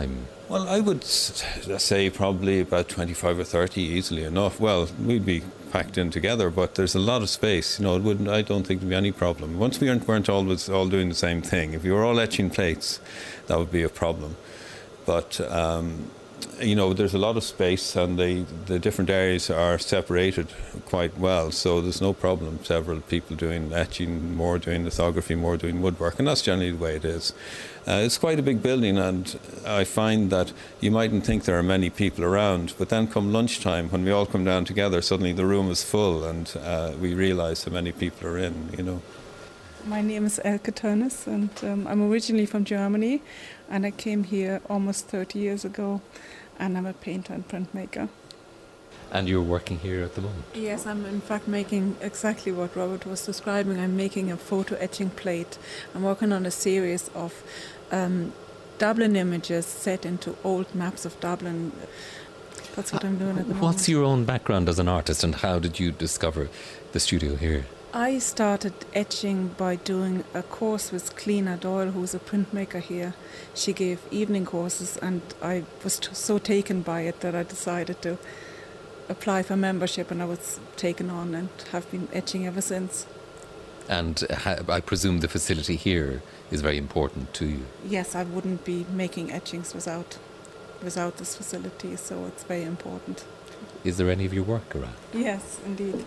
S14: Well, I would say probably about 25 or 30 easily enough. Well, we'd be packed in together, but there's a lot of space. You know, I don't think there'd be any problem. Once we weren't always all doing the same thing. If you were all etching plates, that would be a problem. But, you know, there's a lot of space, and the different areas are separated quite well, so there's no problem. Several people doing etching, more doing lithography, more doing woodwork, and that's generally the way it is. It's quite a big building, and I find that you mightn't think there are many people around, but then come lunchtime, when we all come down together, suddenly the room is full, and we realise how many people are in, you know.
S15: My name is Elke Tönnes, and I'm originally from Germany, and I came here almost 30 years ago, and I'm a painter and printmaker.
S1: And you're working here at the moment?
S15: Yes, I'm in fact making exactly what Robert was describing. I'm making a photo etching plate. I'm working on a series of Dublin images set into old maps of Dublin. That's what I'm doing at the moment.
S1: What's your own background as an artist, and how did you discover the studio here?
S15: I started etching by doing a course with Cliona Doyle, who's a printmaker here. She gave evening courses, and I was so taken by it that I decided to apply for membership, and I was taken on and have been etching ever since.
S1: And I presume the facility here is very important to you?
S15: Yes, I wouldn't be making etchings without this facility, so it's very important.
S1: Is there any of your work around?
S15: Yes, indeed.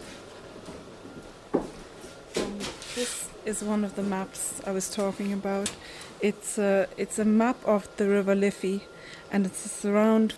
S15: This is one of the maps I was talking about. It's a map of the River Liffey, and it's a surround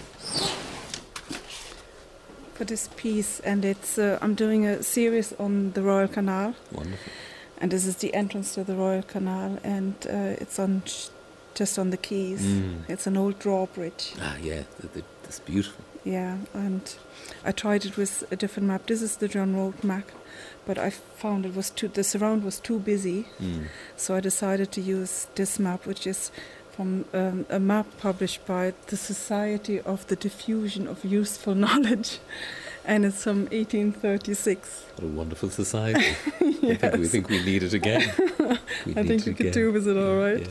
S15: for this piece, and it's I'm doing a series on the Royal Canal.
S1: Wonderful.
S15: And this is the entrance to the Royal Canal, and it's just on the quays. It's an old drawbridge.
S1: Ah, yeah, that's beautiful.
S15: Yeah, and I tried it with a different map. This is the John Road map, but I found the surround was too busy, so I decided to use this map, which is from a map published by the Society of the Diffusion of Useful Knowledge, and it's from 1836.
S1: What a wonderful society.
S15: Yes.
S1: I think we need it again.
S15: I think you could do with it all right.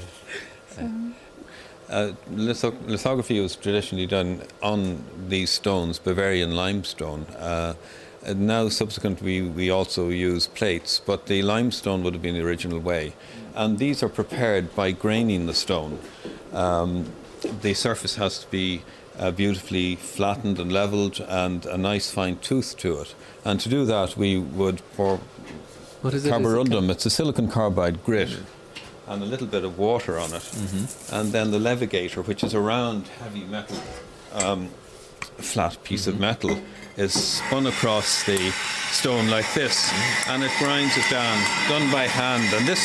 S1: Yeah.
S14: Lithography was traditionally done on these stones, Bavarian limestone. And now, subsequently, we also use plates, but the limestone would have been the original way. And these are prepared by graining the stone. The surface has to be beautifully flattened and levelled, and a nice fine tooth to it. And to do that, we would pour carborundum. It's a silicon carbide grit. And a little bit of water on it, and then the levigator, which is a round, heavy metal, flat piece of metal, is spun across the stone like this, and it grinds it down, done by hand. And this,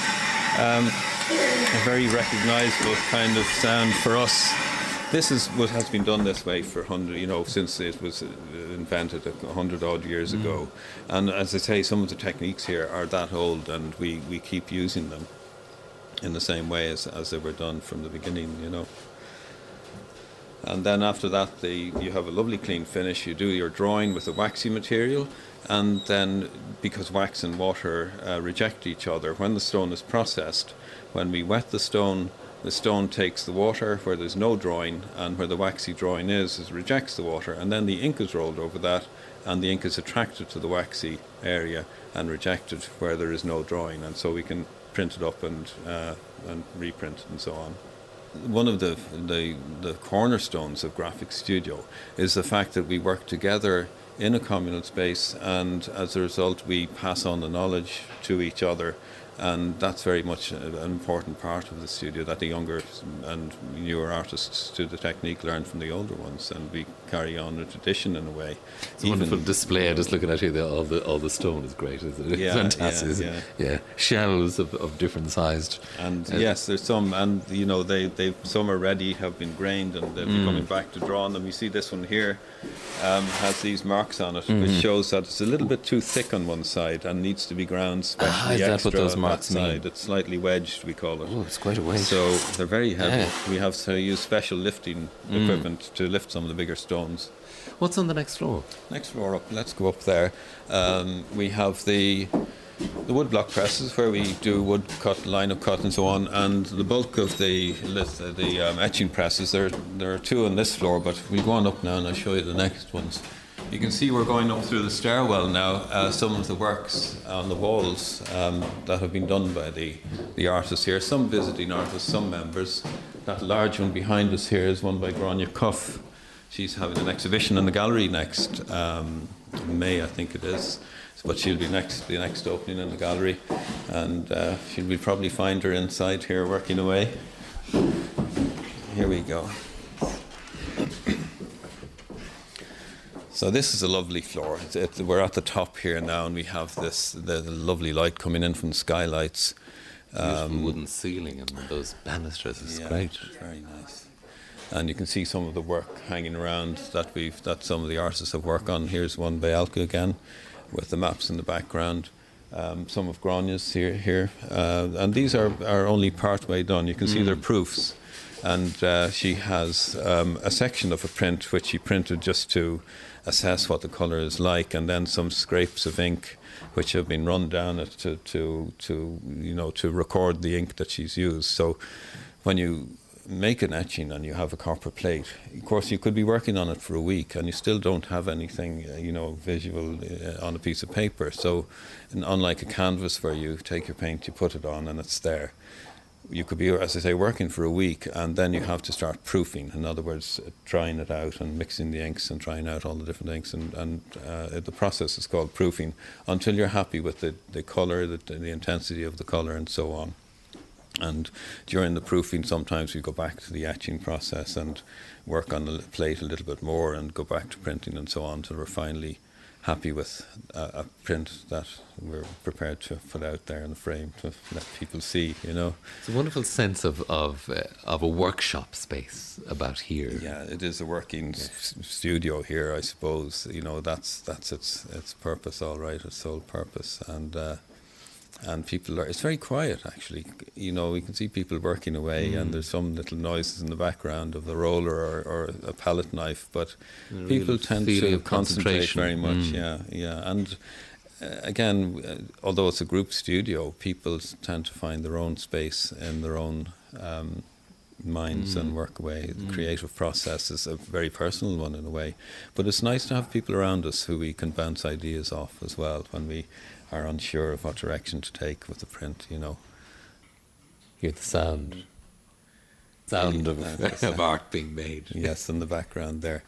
S14: a very recognisable kind of sound for us. This is what has been done this way for since it was invented 100 odd years ago. And as I say, some of the techniques here are that old, and we keep using them in the same way as they were done from the beginning, you know. And then after that, you have a lovely clean finish. You do your drawing with a waxy material, and then because wax and water reject each other, when the stone is processed, when we wet the stone takes the water where there's no drawing, and where the waxy drawing is rejects the water, and then the ink is rolled over that, and the ink is attracted to the waxy area and rejected where there is no drawing, and so we can print it up and reprint and so on. One of the cornerstones of Graphic Studio is the fact that we work together in a communal space, and as a result we pass on the knowledge to each other, and that's very much an important part of the studio, that the younger and newer artists do the technique learn from the older ones, and we carry on a tradition in a way.
S1: It's a wonderful display. Just looking at here, all the stone is great, isn't it?
S14: Yeah,
S1: fantastic. Yeah. Shells of different sized.
S14: And yes, there's some, and you know, they some already have been grained, and they'll be coming back to draw on them. You see this one here has these marks on it, which shows that it's a little bit too thick on one side and needs to be ground specially
S1: is that what those
S14: on
S1: marks
S14: that side.
S1: mean?
S14: It's slightly wedged, we call it.
S1: Oh, it's quite a wedge.
S14: So they're very heavy. We have to use special lifting equipment to lift some of the bigger stones.
S1: What's on the next floor?
S14: Next floor up. Let's go up there. We have the woodblock presses where we do wood cut, line of cut and so on, and the bulk of the etching presses, there are 2 on this floor, but we'll go on up now and I'll show you the next ones. You can see we're going up through the stairwell now, some of the works on the walls that have been done by the artists here, some visiting artists, some members. That large one behind us here is one by Grania Cuff. She's having an exhibition in the gallery next May, I think it is. But she'll be the next opening in the gallery, and we'll probably find her inside here working away. Here we go. So this is a lovely floor. We're at the top here now, and we have the lovely light coming in from the skylights.
S1: Beautiful wooden ceiling and those banisters. It's great.
S14: Very nice. And you can see some of the work hanging around that some of the artists have worked on. Here's one by Elke again, with the maps in the background. Some of Grania's here. And these are only part way done. You can see they're proofs. And she has a section of a print which she printed just to assess what the colour is like, and then some scrapes of ink which have been run down it to record the ink that she's used. So when you make an etching and you have a copper plate, of course you could be working on it for a week and you still don't have anything visual on a piece of paper. So unlike a canvas where you take your paint, you put it on and it's there, you could be, as I say, working for a week, and then you have to start proofing. In other words, trying it out and mixing the inks and trying out all the different inks, and the process is called proofing, until you're happy with the colour, the intensity of the colour and so on. And during the proofing, sometimes we go back to the etching process and work on the plate a little bit more and go back to printing and so on, till we're finally happy with a print that we're prepared to put out there in the frame to let people see,
S1: It's a wonderful sense of a workshop space about here.
S14: Yeah, it is a working studio here, I suppose. That's its purpose, all right, its sole purpose. And people it's very quiet, actually. We can see people working away, and there's some little noises in the background of the roller or a palette knife, but people tend to concentrate very much. Yeah. And again, although it's a group studio, people tend to find their own space in their own minds and work away. The creative process is a very personal one in a way, but it's nice to have people around us who we can bounce ideas off as well when we are unsure of what direction to take with the print,
S1: Hear the sound of art being made.
S14: Yes, in the background there.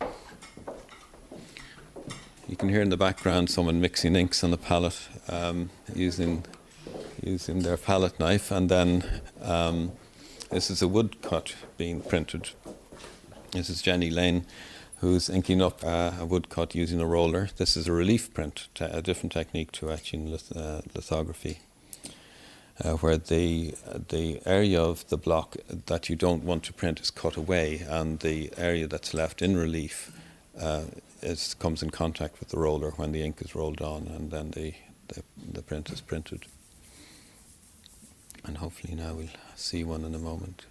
S14: You can hear in the background someone mixing inks on the palette, using their palette knife, and then this is a woodcut being printed. This is Jenny Lane, who's inking up a woodcut using a roller. This is a relief print, a different technique to etching lithography, where the area of the block that you don't want to print is cut away, and the area that's left in relief comes in contact with the roller when the ink is rolled on, and then the print is printed. And hopefully now we'll see one in a moment.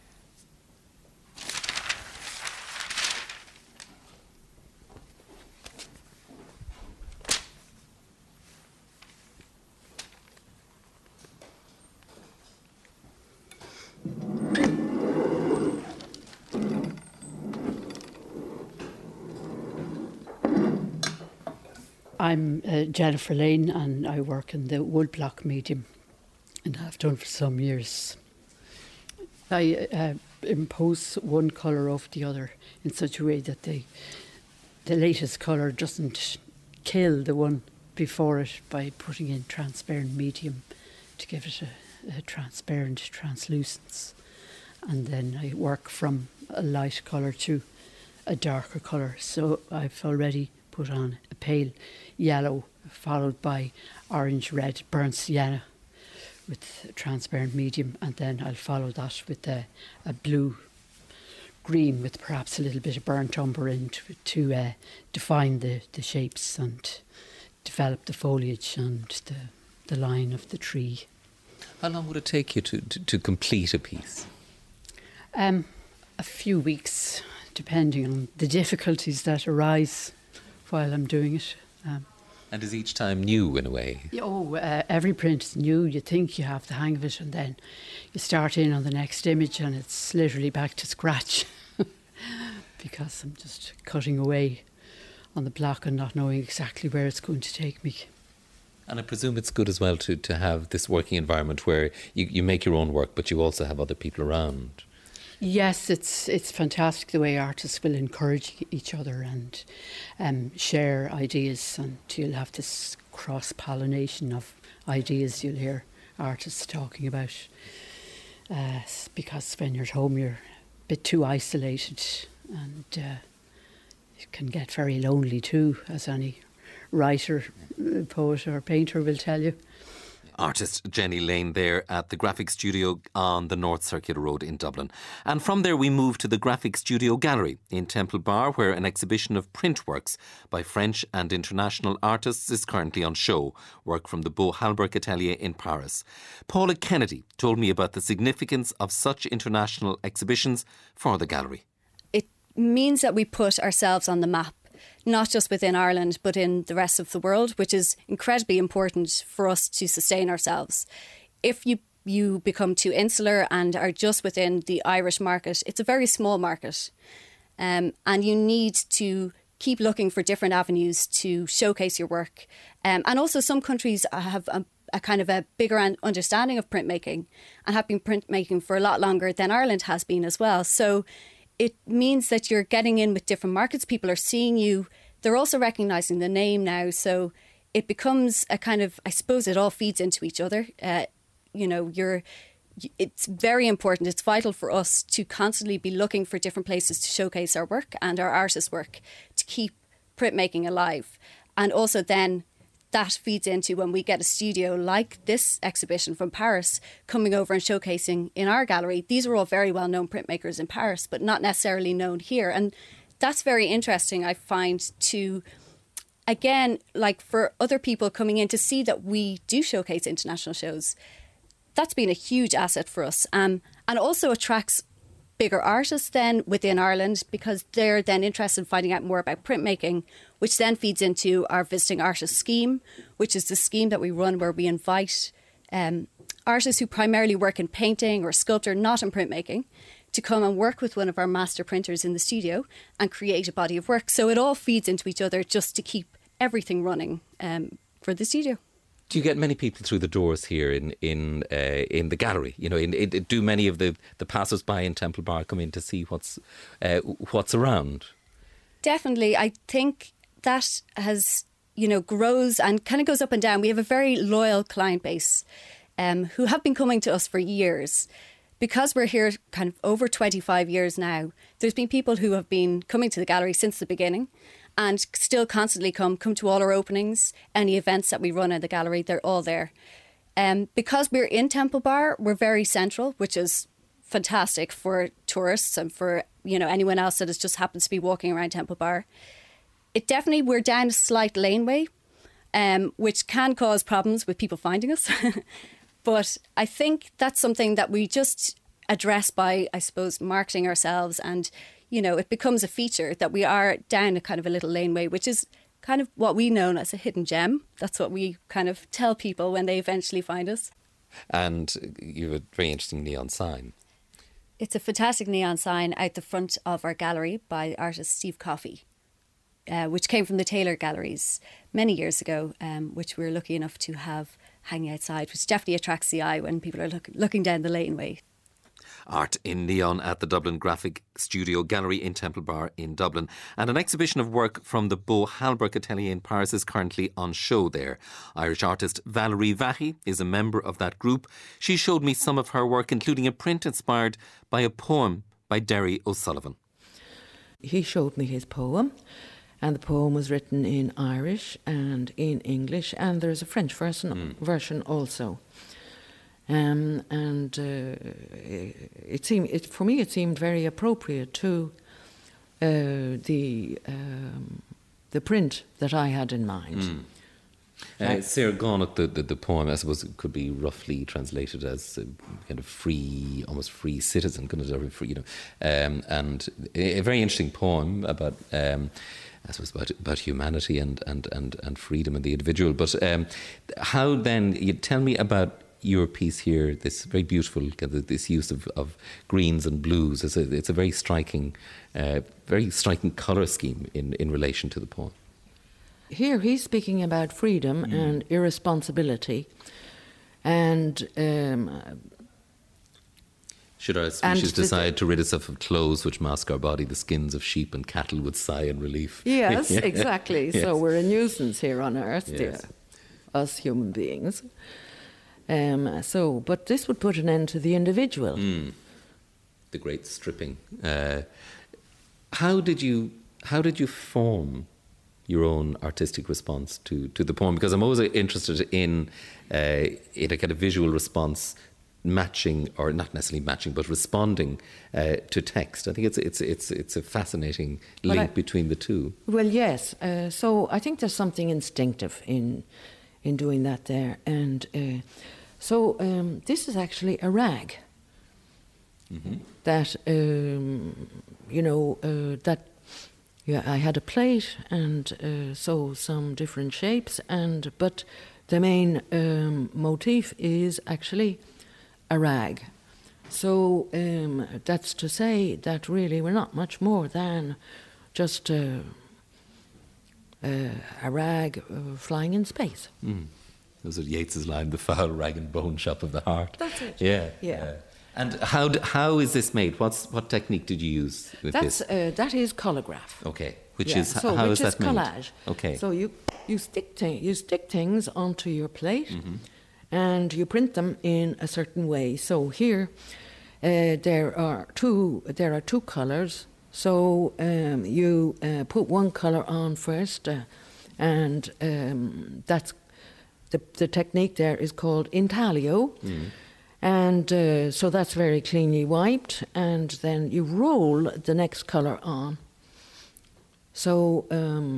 S16: I'm Jennifer Lane, and I work in the woodblock medium, and have done for some years. I impose one colour over the other in such a way that the latest colour doesn't kill the one before it by putting in transparent medium to give it a transparent translucence. And then I work from a light colour to a darker colour. So I've already put on a pale yellow, followed by orange, red, burnt sienna with transparent medium, and then I'll follow that with a blue green with perhaps a little bit of burnt umber in to define the shapes and develop the foliage and the line of the tree.
S1: How long would it take you to complete a piece?
S16: A few weeks, depending on the difficulties that arise while I'm doing it.
S1: And is each time new in a way?
S16: Every print is new. You think you have the hang of it, and then you start in on the next image and it's literally back to scratch because I'm just cutting away on the block and not knowing exactly where it's going to take me.
S1: And I presume it's good as well to have this working environment where you make your own work, but you also have other people around.
S16: Yes, it's fantastic the way artists will encourage each other and share ideas, and you'll have this cross-pollination of ideas you'll hear artists talking about. Because when you're at home you're a bit too isolated, and you can get very lonely too, as any writer, poet or painter will tell you.
S1: Artist Jenny Lane there at the Graphic Studio on the North Circular Road in Dublin. And from there we move to the Graphic Studio Gallery in Temple Bar, where an exhibition of print works by French and international artists is currently on show. Work from the Beau Halbach Atelier in Paris. Paula Kennedy told me about the significance of such international exhibitions for the gallery.
S17: It means that we put ourselves on the map, not just within Ireland, but in the rest of the world, which is incredibly important for us to sustain ourselves. If you become too insular and are just within the Irish market, it's a very small market. And you need to keep looking for different avenues to showcase your work. And also some countries have a kind of a bigger understanding of printmaking and have been printmaking for a lot longer than Ireland has been as well. So it means that you're getting in with different markets. People are seeing you. They're also recognising the name now. So it becomes a kind of, I suppose it all feeds into each other. It's very important. It's vital for us to constantly be looking for different places to showcase our work and our artists' work to keep printmaking alive. And also then that feeds into when we get a studio like this exhibition from Paris coming over and showcasing in our gallery. These are all very well-known printmakers in Paris, but not necessarily known here. And that's very interesting, I find, to, again, like for other people coming in to see that we do showcase international shows. That's been a huge asset for us. And also attracts bigger artists then within Ireland, because they're then interested in finding out more about printmaking, which then feeds into our Visiting Artist scheme, which is the scheme that we run where we invite artists who primarily work in painting or sculpture, not in printmaking, to come and work with one of our master printers in the studio and create a body of work. So it all feeds into each other just to keep everything running for the studio.
S1: Do you get many people through the doors here in the gallery? You know, do many of the passers-by in Temple Bar come in to see what's around? Definitely. I think that has, grows and kind of goes up and down. We have a very loyal client base who have been coming to us for years. Because we're here kind of over 25 years now, there's been people who have been coming to the gallery since the beginning and still constantly come to all our openings, any events that we run in the gallery, they're all there. Because we're in Temple Bar, we're very central, which is fantastic for tourists and for anyone else that just happens to be walking around Temple Bar. We're down a slight laneway, which can cause problems with people finding us. But I think that's something that we just address by, I suppose, marketing ourselves, and it becomes a feature that we are down a kind of a little laneway, which is kind of what we know as a hidden gem. That's what we kind of tell people when they eventually find us. And you have a very interesting neon sign. It's a fantastic neon sign out the front of our gallery by artist Steve Coffey, which came from the Taylor Galleries many years ago, which we were lucky enough to have hanging outside, which definitely attracts the eye when people are looking down the laneway. Art in neon at the Dublin Graphic Studio Gallery in Temple Bar in Dublin. And an exhibition of work from the Beau Halbach Atelier in Paris is currently on show there. Irish artist Valerie Vahy is a member of that group. She showed me some of her work, including a print inspired by a poem by Derry O'Sullivan.
S18: He showed me his poem, and the poem was written in Irish and in English, and there's a French version also. It seemed very appropriate to the print that I had in mind.
S1: Sarah Gonnock, the poem, I suppose it could be roughly translated as a kind of free, almost free citizen, kind of free, and a very interesting poem about, I suppose, about humanity and freedom and the individual. But how then? You tell me about your piece here. This very beautiful, this use of greens and blues. It's a very striking colour scheme in relation to the poem.
S18: Here he's speaking about freedom and irresponsibility, and
S1: should our species decide to rid itself of clothes which mask our body, the skins of sheep and cattle would sigh in relief.
S18: Yes, exactly.
S1: Yes.
S18: So we're a nuisance here on Earth, us human beings. But this would put an end to the individual.
S1: The great stripping. How did you form your own artistic response to the poem? Because I'm always interested in a kind of visual response matching, or not necessarily matching, but responding to text. I think it's a fascinating link between the two.
S18: Well, yes. So I think there's something instinctive in doing that there, and this is actually a rag that that. Yeah, I had a plate and some different shapes, but the main motif is actually a rag. So that's to say that really we're not much more than just a rag flying in space.
S1: Those are Yeats's line, "The foul rag and bone shop of the heart."
S18: That's it.
S1: Yeah. And how is this made? What technique did you use with this?
S18: That is colograph.
S1: Okay, how
S18: which
S1: is
S18: is
S1: that made?
S18: Collage.
S1: Okay.
S18: So you stick things onto your plate, and you print them in a certain way. So here, there are two colors. So you put one color on first, and that's the technique. There is called intaglio. And so that's very cleanly wiped, and then you roll the next colour on. So,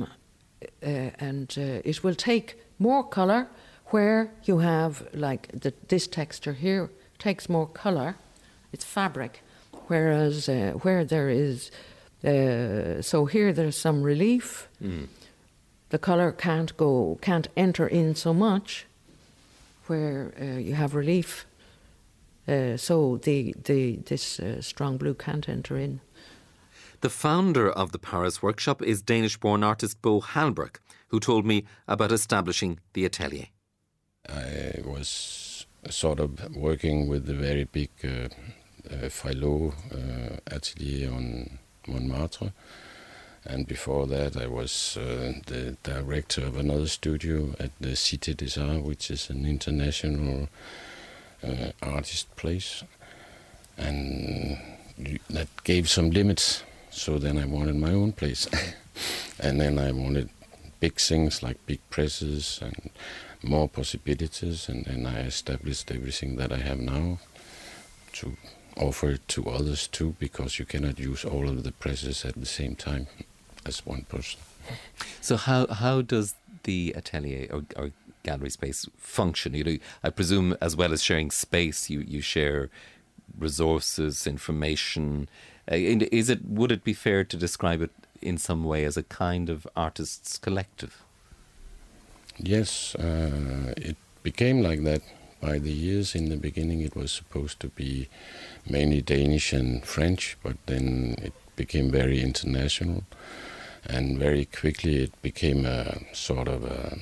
S18: it will take more colour where you have, like, this texture here takes more colour. It's fabric. Whereas where there is, so here there's some relief. The colour can't enter in so much where you have relief. So this strong blue can't enter in.
S1: The founder of the Paris workshop is Danish-born artist Bo Halberg, who told me about establishing the atelier.
S19: I was sort of working with the very big Philo atelier on Montmartre. And before that, I was the director of another studio at the Cité des Arts, which is an international artist place, and that gave some limits. So then I wanted my own place, and then I wanted big things like big presses and more possibilities, and then I established everything that I have now to offer it to others too, because you cannot use all of the presses at the same time as one person.
S1: So how does the atelier or gallery space function? I presume, as well as sharing space, you share resources, information. Would it be fair to describe it in some way as a kind of artists' collective?
S19: Yes, it became like that by the years. In the beginning it was supposed to be mainly Danish and French, but then it became very international, and very quickly it became a sort of a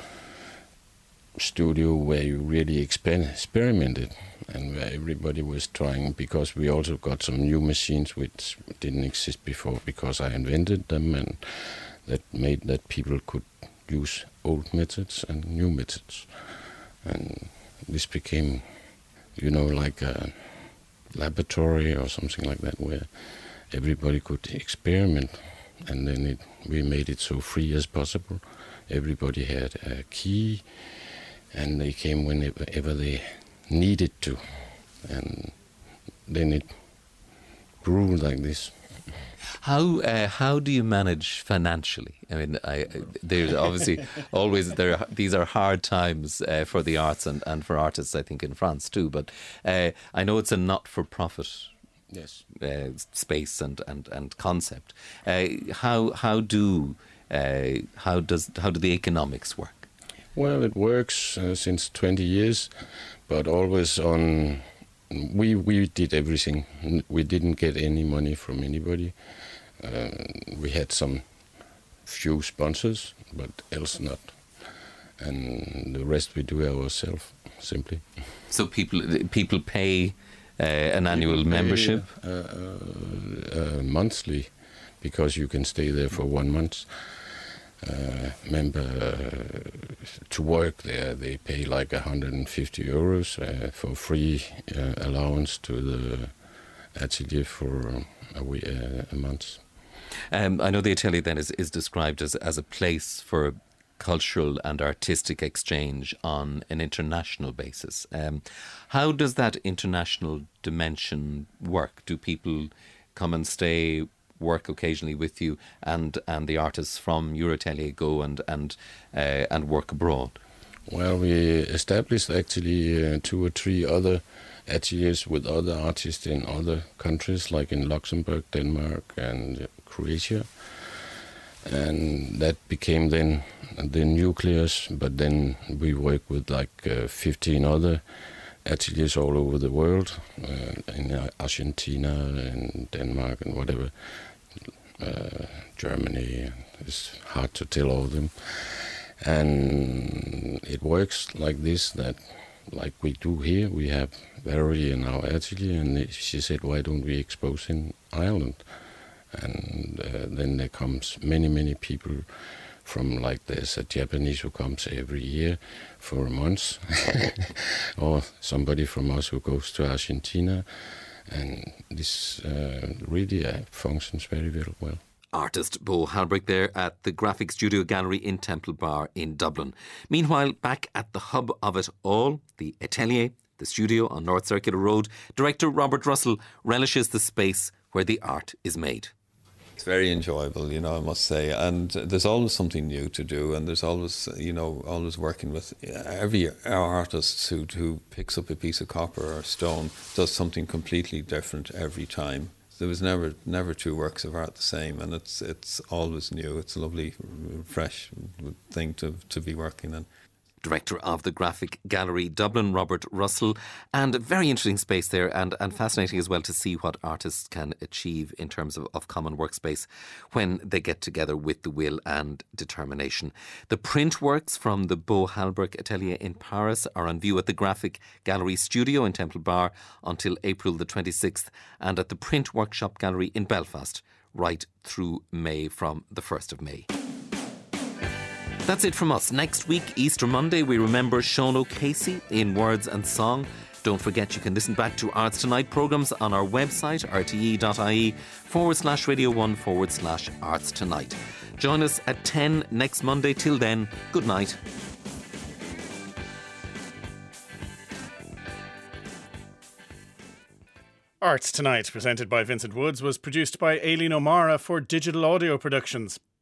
S19: studio where you really experimented and where everybody was trying, because we also got some new machines which didn't exist before, because I invented them, and that made that people could use old methods and new methods. And this became, like a laboratory or something like that, where everybody could experiment, and then we made it so free as possible. Everybody had a key, and they came whenever they needed to, and then it grew like this.
S1: How do you manage financially? I mean, there's obviously always these are hard times for the arts and for artists, I think, in France too. But I know it's a not-for-profit space and concept. How do the economics work?
S19: Well, it works since 20 years, but always on. We did everything. We didn't get any money from anybody. We had some few sponsors, but else not. And the rest we do ourselves, simply.
S1: So people pay an annual membership?
S19: Monthly, because you can stay there for 1 month. To work there, they pay like 150 euros for free allowance to the atelier for a month.
S1: I know the atelier then is described as a place for cultural and artistic exchange on an international basis. How does that international dimension work? Do people come and stay, work occasionally with you, and the artists from your atelier go and work abroad?
S19: Well, we established actually 2 or 3 other ateliers with other artists in other countries, like in Luxembourg, Denmark, and Croatia. And that became then the nucleus, but then we work with like 15 other ateliers all over the world, in Argentina and Denmark and whatever. Germany, it's hard to tell all of them. And it works like this, that like we do here, we have Valerie in our atelier, and she said, why don't we expose in Ireland? And then there comes many people from, like there's a Japanese who comes every year for a month, or somebody from us who goes to Argentina. And this really functions very, very well.
S1: Artist Bo Halbrook there at the Graphic Studio Gallery in Temple Bar in Dublin. Meanwhile, back at the hub of it all, the Atelier, the studio on North Circular Road, director Robert Russell relishes the space where the art is made.
S14: It's very enjoyable, I must say, and there's always something new to do, and there's always, always working with every artist who picks up a piece of copper or stone does something completely different every time. There was never 2 works of art the same, and it's always new. It's a lovely, fresh thing to be working in.
S1: Director of the Graphic Gallery Dublin, Robert Russell, and a very interesting space there, and fascinating as well to see what artists can achieve in terms of common workspace when they get together with the will and determination. The print works from the Bo Halbrook Atelier in Paris are on view at the Graphic Gallery Studio in Temple Bar until April the 26th, and at the Print Workshop Gallery in Belfast right through May, from the 1st of May. That's it from us. Next week, Easter Monday, we remember Sean O'Casey in Words and Song. Don't forget you can listen back to Arts Tonight programmes on our website, rte.ie/Radio1/Arts Tonight. Join us at 10 next Monday. Till then, good night.
S20: Arts Tonight, presented by Vincent Woods, was produced by Aileen O'Mara for Digital Audio Productions.